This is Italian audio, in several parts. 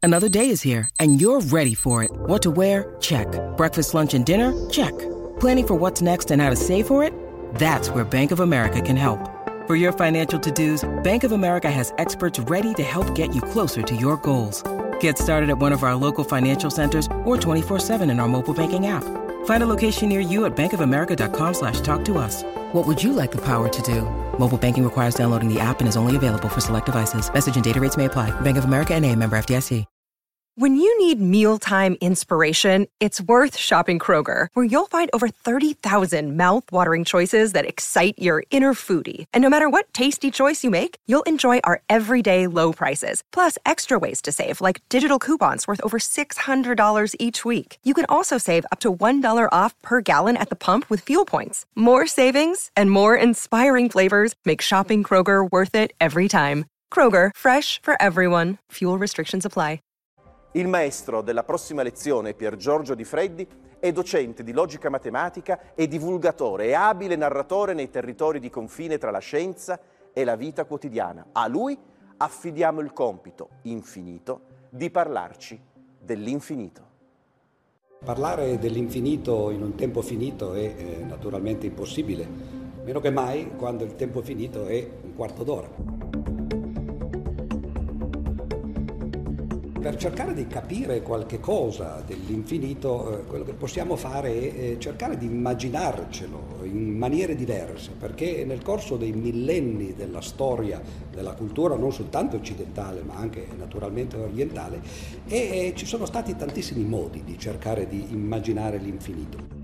Another day is here, and you're ready for it. What to wear? Check. Breakfast, lunch, and dinner? Check. Planning for what's next and how to save for it? That's where Bank of America can help. For your financial to-dos, Bank of America has experts ready to help get you closer to your goals. Get started at one of our local financial centers or 24/7 in our mobile banking app. Find a location near you at bankofamerica.com/talktous. What would you like the power to do? Mobile banking requires downloading the app and is only available for select devices. Message and data rates may apply. Bank of America N.A., member FDIC. When you need mealtime inspiration, it's worth shopping Kroger, where you'll find over 30,000 mouth-watering choices that excite your inner foodie. And no matter what tasty choice you make, you'll enjoy our everyday low prices, plus extra ways to save, like digital coupons worth over $600 each week. You can also save up to $1 off per gallon at the pump with fuel points. More savings and more inspiring flavors make shopping Kroger worth it every time. Kroger, fresh for everyone. Fuel restrictions apply. Il maestro della prossima lezione, Pier Giorgio Di Freddi, è docente di logica matematica e divulgatore e abile narratore nei territori di confine tra la scienza e la vita quotidiana. A lui affidiamo il compito infinito di parlarci dell'infinito. Parlare dell'infinito in un tempo finito è naturalmente impossibile, meno che mai quando il tempo finito è un quarto d'ora. Per cercare di capire qualche cosa dell'infinito, quello che possiamo fare è cercare di immaginarcelo in maniere diverse, perché nel corso dei millenni della storia della cultura, non soltanto occidentale ma anche naturalmente orientale, ci sono stati tantissimi modi di cercare di immaginare l'infinito.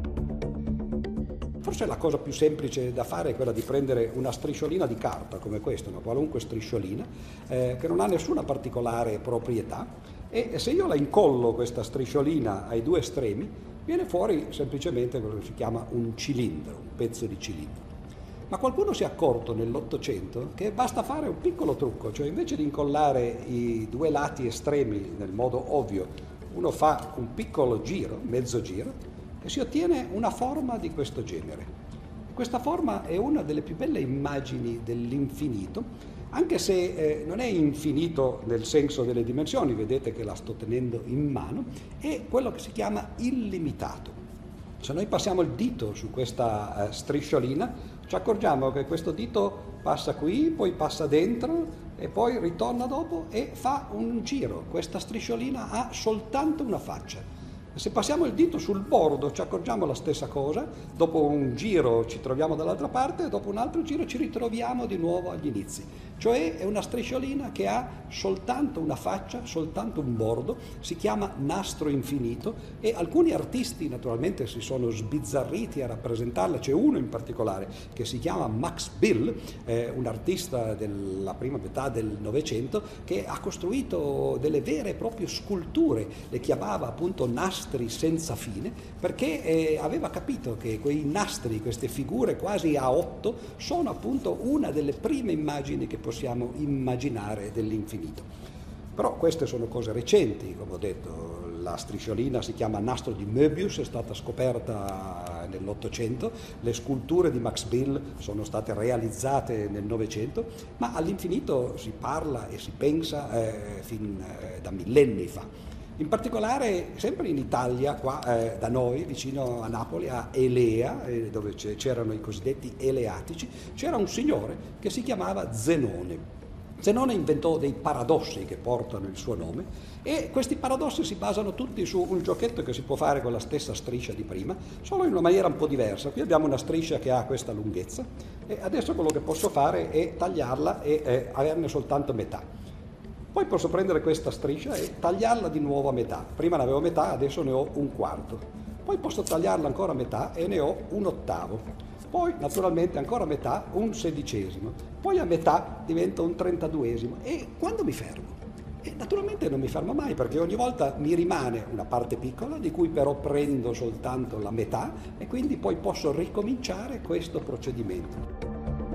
Forse la cosa più semplice da fare è quella di prendere una strisciolina di carta come questa, una qualunque strisciolina, che non ha nessuna particolare proprietà, e se io la incollo questa strisciolina ai due estremi, viene fuori semplicemente quello che si chiama un cilindro, un pezzo di cilindro. Ma qualcuno si è accorto nell'Ottocento che basta fare un piccolo trucco, cioè invece di incollare i due lati estremi nel modo ovvio, uno fa un piccolo giro, mezzo giro, e si ottiene una forma di questo genere. Questa forma è una delle più belle immagini dell'infinito, anche se non è infinito nel senso delle dimensioni, vedete che la sto tenendo in mano, è quello che si chiama illimitato. Se noi passiamo il dito su questa strisciolina, ci accorgiamo che questo dito passa qui, poi passa dentro e poi ritorna dopo e fa un giro. Questa strisciolina ha soltanto una faccia. Se passiamo il dito sul bordo ci accorgiamo la stessa cosa, dopo un giro ci troviamo dall'altra parte e dopo un altro giro ci ritroviamo di nuovo agli inizi. Cioè è una strisciolina che ha soltanto una faccia, soltanto un bordo, si chiama nastro infinito e alcuni artisti naturalmente si sono sbizzarriti a rappresentarla, c'è uno in particolare che si chiama Max Bill, un artista della prima metà del Novecento che ha costruito delle vere e proprie sculture, le chiamava appunto nastri senza fine, perché aveva capito che quei nastri, queste figure quasi a 8, sono appunto una delle prime immagini che possiamo immaginare dell'infinito. Però queste sono cose recenti, come ho detto, la strisciolina si chiama nastro di Möbius, è stata scoperta nell'Ottocento, le sculture di Max Bill sono state realizzate nel Novecento, ma all'infinito si parla e si pensa fin da millenni fa. In particolare, sempre in Italia, qua da noi, vicino a Napoli, a Elea, dove c'erano i cosiddetti eleatici, c'era un signore che si chiamava Zenone. Zenone inventò dei paradossi che portano il suo nome e questi paradossi si basano tutti su un giochetto che si può fare con la stessa striscia di prima, solo in una maniera un po' diversa. Qui abbiamo una striscia che ha questa lunghezza e adesso quello che posso fare è tagliarla e averne soltanto metà. Poi posso prendere questa striscia e tagliarla di nuovo a metà. Prima ne avevo metà, adesso ne ho un quarto. Poi posso tagliarla ancora a metà e ne ho un ottavo. Poi naturalmente ancora a metà un sedicesimo. Poi a metà diventa un 32esimo. E quando mi fermo? E naturalmente non mi fermo mai, perché ogni volta mi rimane una parte piccola di cui però prendo soltanto la metà e quindi poi posso ricominciare questo procedimento.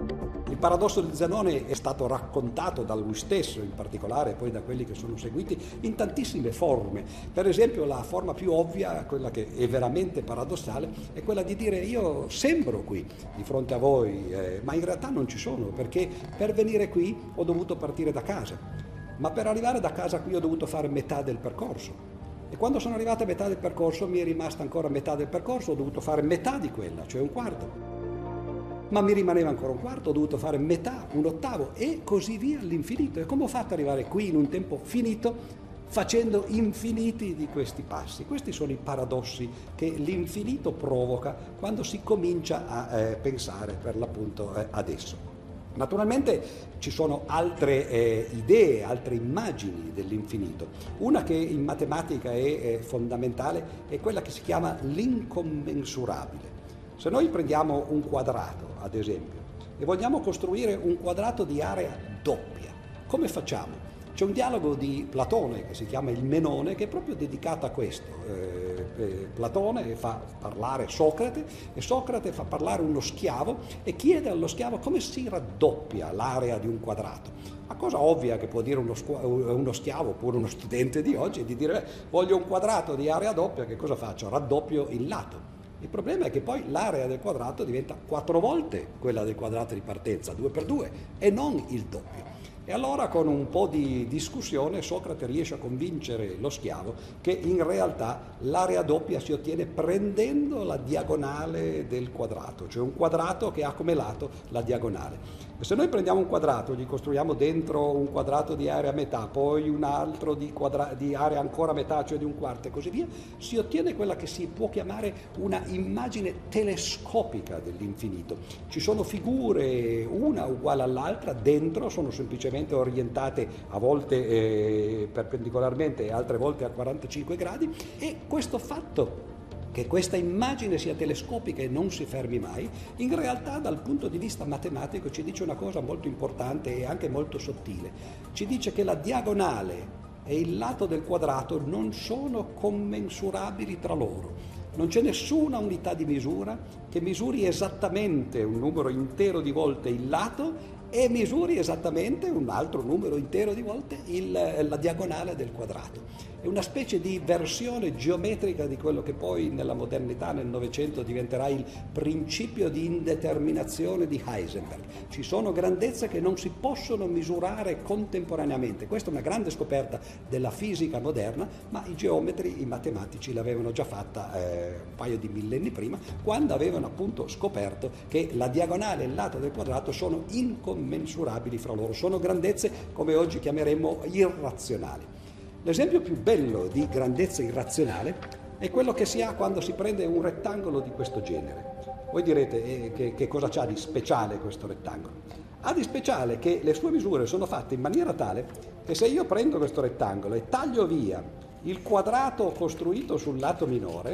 Il paradosso di Zenone è stato raccontato da lui stesso, in particolare poi da quelli che sono seguiti, in tantissime forme. Per esempio la forma più ovvia, quella che è veramente paradossale, è quella di dire io sembro qui di fronte a voi, ma in realtà non ci sono, perché per venire qui ho dovuto partire da casa. ma per arrivare da casa qui ho dovuto fare metà del percorso. E quando sono arrivato a metà del percorso mi è rimasta ancora metà del percorso, ho dovuto fare metà di quella, cioè un quarto. Ma mi rimaneva ancora un quarto, ho dovuto fare metà, un ottavo e così via all'infinito. E come ho fatto ad arrivare qui in un tempo finito facendo infiniti di questi passi? Questi sono i paradossi che l'infinito provoca quando si comincia a pensare per l'appunto ad esso. Naturalmente ci sono altre idee, altre immagini dell'infinito. Una che in matematica è fondamentale è quella che si chiama l'incommensurabile. Se noi prendiamo un quadrato, ad esempio, e vogliamo costruire un quadrato di area doppia, come facciamo? C'è un dialogo di Platone che si chiama il Menone, che è proprio dedicato a questo. Platone fa parlare Socrate e Socrate fa parlare uno schiavo e chiede allo schiavo come si raddoppia l'area di un quadrato. La cosa ovvia che può dire uno schiavo oppure uno studente di oggi è di dire voglio un quadrato di area doppia, che cosa faccio? Raddoppio il lato. Il problema è che poi l'area del quadrato diventa 4 volte quella del quadrato di partenza, 2 per 2, e non il doppio. E allora con un po' di discussione Socrate riesce a convincere lo schiavo che in realtà l'area doppia si ottiene prendendo la diagonale del quadrato, cioè un quadrato che ha come lato la diagonale. E se noi prendiamo un quadrato, gli costruiamo dentro un quadrato di area a metà, poi un altro di area ancora a metà, cioè di un quarto e così via, si ottiene quella che si può chiamare una immagine telescopica dell'infinito. Ci sono figure una uguale all'altra, dentro sono semplicemente orientate a volte perpendicolarmente e altre volte a 45 gradi e questo fatto che questa immagine sia telescopica e non si fermi mai, in realtà dal punto di vista matematico ci dice una cosa molto importante e anche molto sottile. Ci dice che la diagonale e il lato del quadrato non sono commensurabili tra loro. Non c'è nessuna unità di misura che misuri esattamente un numero intero di volte il lato e misuri esattamente un altro numero intero di volte la diagonale del quadrato. È una specie di versione geometrica di quello che poi nella modernità, nel Novecento, diventerà il principio di indeterminazione di Heisenberg. Ci sono grandezze che non si possono misurare contemporaneamente. Questa è una grande scoperta della fisica moderna, ma i geometri, i matematici l'avevano già fatta un paio di millenni prima, quando avevano appunto scoperto che la diagonale e il lato del quadrato sono incommensurabili fra loro, sono grandezze come oggi chiameremmo irrazionali. L'esempio più bello di grandezza irrazionale è quello che si ha quando si prende un rettangolo di questo genere. Voi direte che cosa c'ha di speciale questo rettangolo? Ha di speciale che le sue misure sono fatte in maniera tale che se io prendo questo rettangolo e taglio via il quadrato costruito sul lato minore,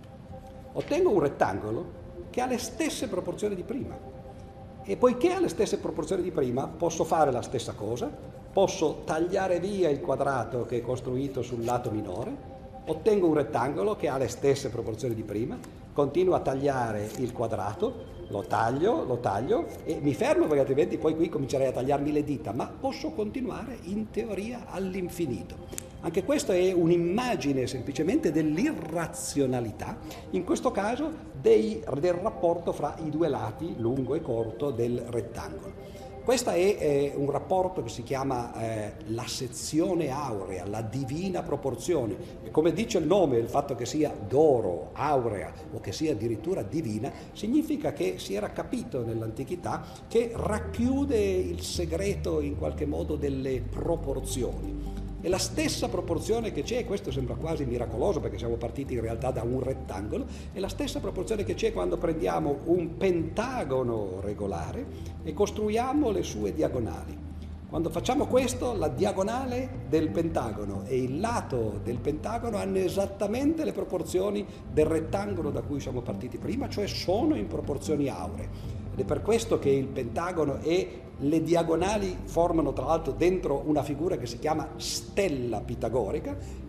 ottengo un rettangolo che ha le stesse proporzioni di prima. E poiché ha le stesse proporzioni di prima, posso fare la stessa cosa. Posso tagliare via il quadrato che è costruito sul lato minore, ottengo un rettangolo che ha le stesse proporzioni di prima, continuo a tagliare il quadrato, lo taglio e mi fermo perché altrimenti poi qui comincerei a tagliarmi le dita, ma posso continuare in teoria all'infinito. Anche questa è un'immagine semplicemente dell'irrazionalità, in questo caso del rapporto fra i due lati, lungo e corto, del rettangolo. Questo è un rapporto che si chiama la sezione aurea, la divina proporzione. E come dice il nome, il fatto che sia d'oro, aurea o che sia addirittura divina, significa che si era capito nell'antichità che racchiude il segreto in qualche modo delle proporzioni. E la stessa proporzione che c'è, questo sembra quasi miracoloso perché siamo partiti in realtà da un rettangolo, è la stessa proporzione che c'è quando prendiamo un pentagono regolare e costruiamo le sue diagonali. Quando facciamo questo, la diagonale del pentagono e il lato del pentagono hanno esattamente le proporzioni del rettangolo da cui siamo partiti prima, cioè sono in proporzioni auree. Ed è per questo che il pentagono e le diagonali formano tra l'altro dentro una figura che si chiama stella pitagorica.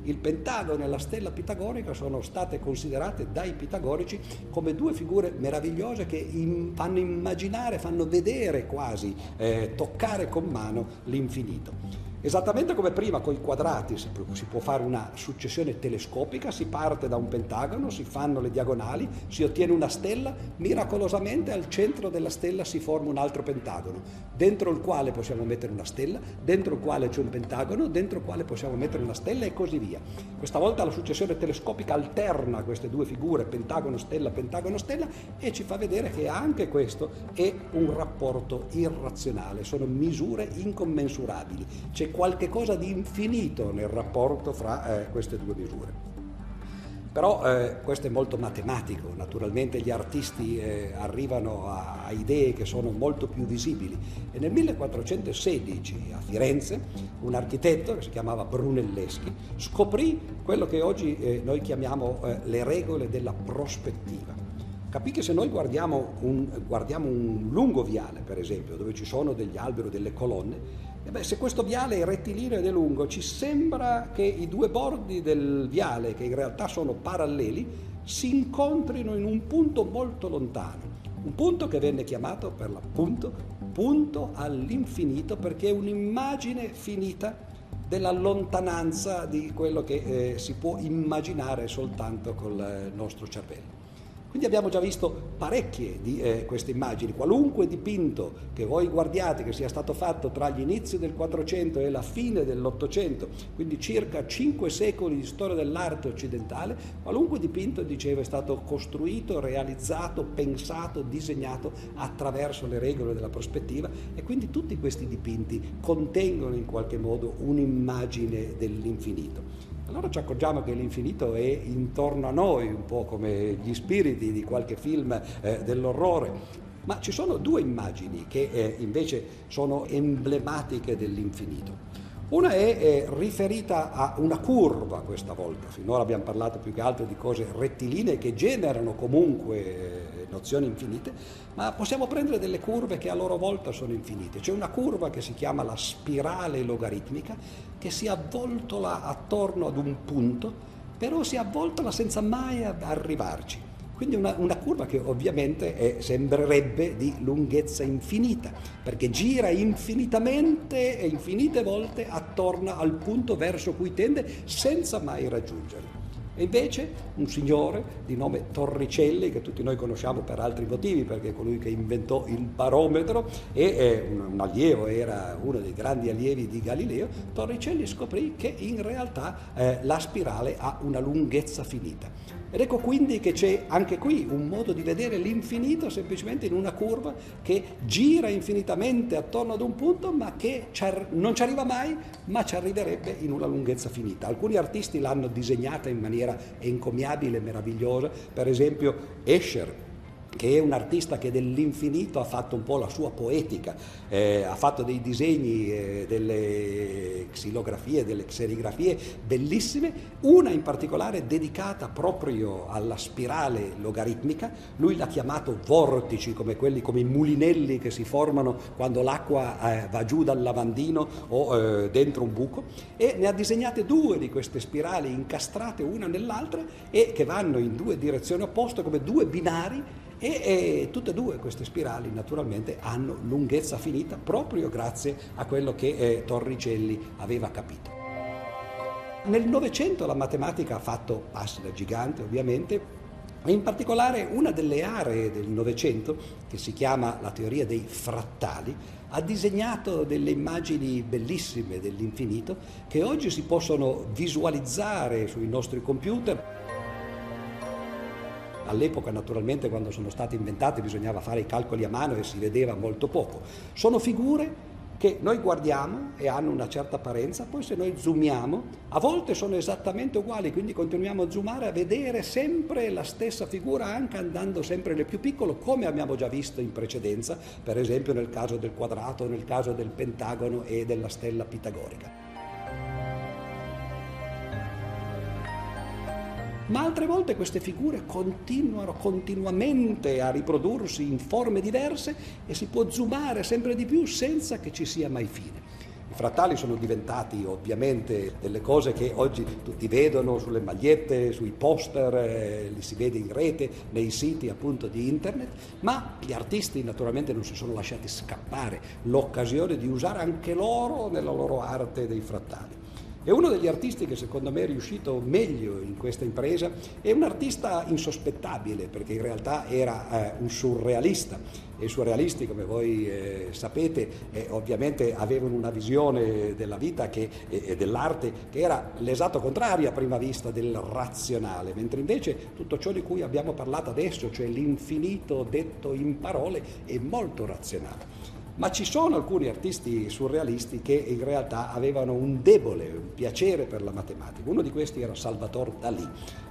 il pentagono e la stella pitagorica sono state considerate dai pitagorici come due figure meravigliose che fanno immaginare, fanno vedere quasi, toccare con mano l'infinito. Esattamente come prima con i quadrati si può fare una successione telescopica, si parte da un pentagono, si fanno le diagonali, si ottiene una stella, miracolosamente al centro della stella si forma un altro pentagono, dentro il quale possiamo mettere una stella, dentro il quale c'è un pentagono, dentro il quale possiamo mettere una stella e così via. Questa volta la successione telescopica alterna queste due figure, pentagono, stella, e ci fa vedere che anche questo è un rapporto irrazionale, sono misure incommensurabili. C'è qualche cosa di infinito nel rapporto fra queste due misure. Però questo è molto matematico, naturalmente gli artisti arrivano a idee che sono molto più visibili e nel 1416 a Firenze un architetto che si chiamava Brunelleschi scoprì quello che oggi noi chiamiamo le regole della prospettiva. Capì che se noi guardiamo un lungo viale, per esempio, dove ci sono degli alberi o delle colonne, se questo viale è rettilineo ed è lungo, ci sembra che i due bordi del viale, che in realtà sono paralleli, si incontrino in un punto molto lontano. Un punto che venne chiamato per l'appunto punto all'infinito, perché è un'immagine finita della lontananza di quello che si può immaginare soltanto col nostro cervello. Quindi abbiamo già visto parecchie di queste immagini. Qualunque dipinto che voi guardiate che sia stato fatto tra gli inizi del 400 e la fine dell'800, quindi circa 5 secoli di storia dell'arte occidentale, qualunque dipinto, dicevo, è stato costruito, realizzato, pensato, disegnato attraverso le regole della prospettiva e quindi tutti questi dipinti contengono in qualche modo un'immagine dell'infinito. Allora ci accorgiamo che l'infinito è intorno a noi, un po' come gli spiriti di qualche film dell'orrore, ma ci sono due immagini che invece sono emblematiche dell'infinito. Una è riferita a una curva questa volta, finora abbiamo parlato più che altro di cose rettilinee che generano comunque nozioni infinite, ma possiamo prendere delle curve che a loro volta sono infinite. C'è una curva che si chiama la spirale logaritmica che si avvoltola attorno ad un punto, però si avvoltola senza mai arrivarci. Quindi una curva che ovviamente sembrerebbe di lunghezza infinita, perché gira infinitamente e infinite volte attorno al punto verso cui tende senza mai raggiungerlo. E invece un signore di nome Torricelli, che tutti noi conosciamo per altri motivi, perché è colui che inventò il barometro e un allievo, era uno dei grandi allievi di Galileo, Torricelli scoprì che in realtà la spirale ha una lunghezza finita. Ed ecco quindi che c'è anche qui un modo di vedere l'infinito semplicemente in una curva che gira infinitamente attorno ad un punto, ma che non ci arriva mai, ma ci arriverebbe in una lunghezza finita. Alcuni artisti l'hanno disegnata in maniera encomiabile e meravigliosa, per esempio Escher, che è un artista che dell'infinito ha fatto un po' la sua poetica, ha fatto dei disegni, delle xilografie, delle serigrafie bellissime, una in particolare dedicata proprio alla spirale logaritmica. Lui l'ha chiamato vortici, come i mulinelli che si formano quando l'acqua va giù dal lavandino o dentro un buco, e ne ha disegnate due di queste spirali incastrate una nell'altra e che vanno in due direzioni opposte come due binari. E tutte e due queste spirali naturalmente hanno lunghezza finita proprio grazie a quello che Torricelli aveva capito. Nel Novecento la matematica ha fatto passi da gigante ovviamente, e in particolare una delle aree del Novecento, che si chiama la teoria dei frattali, ha disegnato delle immagini bellissime dell'infinito che oggi si possono visualizzare sui nostri computer. All'epoca naturalmente quando sono state inventate bisognava fare i calcoli a mano e si vedeva molto poco. Sono figure che noi guardiamo e hanno una certa apparenza, poi se noi zoomiamo a volte sono esattamente uguali, quindi continuiamo a zoomare a vedere sempre la stessa figura anche andando sempre nel più piccolo, come abbiamo già visto in precedenza, per esempio nel caso del quadrato, nel caso del pentagono e della stella pitagorica. Ma altre volte queste figure continuano continuamente a riprodursi in forme diverse e si può zoomare sempre di più senza che ci sia mai fine. frattali sono diventati ovviamente delle cose che oggi tutti vedono sulle magliette, sui poster, li si vede in rete, nei siti appunto di internet, ma gli artisti naturalmente non si sono lasciati scappare l'occasione di usare anche loro nella loro arte dei frattali. E uno degli artisti che secondo me è riuscito meglio in questa impresa è un artista insospettabile, perché in realtà era un surrealista, e i surrealisti, come voi sapete, ovviamente avevano una visione della vita e dell'arte che era l'esatto contrario a prima vista del razionale, mentre invece tutto ciò di cui abbiamo parlato adesso, cioè l'infinito detto in parole, è molto razionale. Ma ci sono alcuni artisti surrealisti che in realtà avevano un piacere per la matematica. Uno di questi era Salvador Dalì,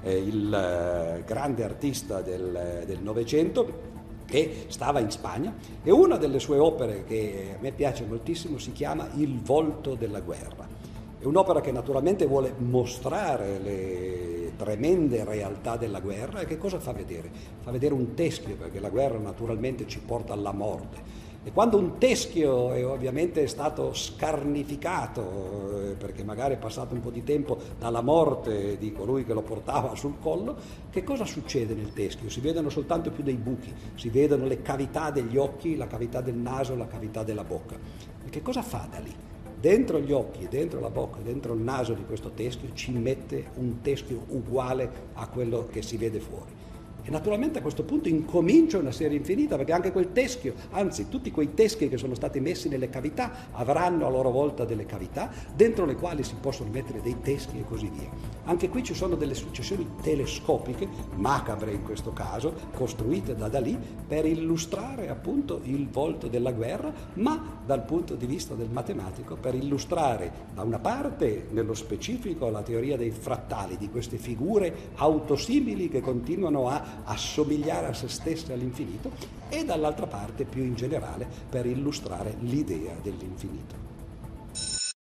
il grande artista del Novecento, che stava in Spagna, e una delle sue opere che a me piace moltissimo si chiama Il volto della guerra. È un'opera che naturalmente vuole mostrare le tremende realtà della guerra. E che cosa fa vedere? Fa vedere un teschio, perché la guerra naturalmente ci porta alla morte. E quando un teschio è ovviamente stato scarnificato, perché magari è passato un po' di tempo dalla morte di colui che lo portava sul collo, che cosa succede nel teschio? Si vedono soltanto più dei buchi, si vedono le cavità degli occhi, la cavità del naso, la cavità della bocca. E che cosa fa da lì? Dentro gli occhi, dentro la bocca, dentro il naso di questo teschio ci mette un teschio uguale a quello che si vede fuori. E naturalmente a questo punto incomincia una serie infinita, perché anche quel teschio, anzi tutti quei teschi che sono stati messi nelle cavità avranno a loro volta delle cavità dentro le quali si possono mettere dei teschi e così via. Anche qui ci sono delle successioni telescopiche, macabre in questo caso, costruite da Dalì per illustrare appunto il volto della guerra, ma dal punto di vista del matematico, per illustrare da una parte nello specifico la teoria dei frattali, di queste figure autosimili che continuano a assomigliare a se stesse all'infinito, e dall'altra parte più in generale per illustrare l'idea dell'infinito.